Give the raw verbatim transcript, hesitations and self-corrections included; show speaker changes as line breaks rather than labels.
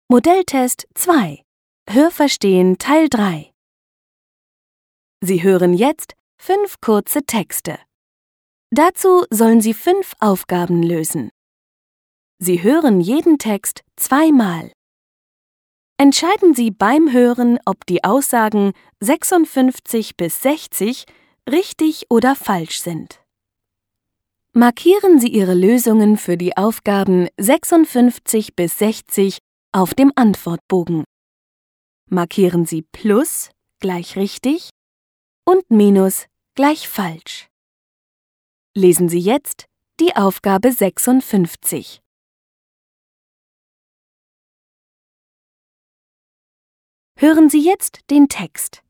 Modelltest zwei. Hörverstehen Teil drei. Sie hören jetzt fünf kurze Texte. Dazu sollen Sie fünf Aufgaben lösen. Sie hören jeden Text zweimal. Entscheiden Sie beim Hören, ob die Aussagen sechsundfünfzig bis sechzig richtig oder falsch sind. Markieren Sie Ihre Lösungen für die Aufgaben sechsundfünfzig bis sechzig auf dem Antwortbogen. Markieren Sie Plus gleich richtig und Minus gleich falsch. Lesen Sie jetzt die Aufgabe sechsundfünfzig. Hören Sie jetzt den Text.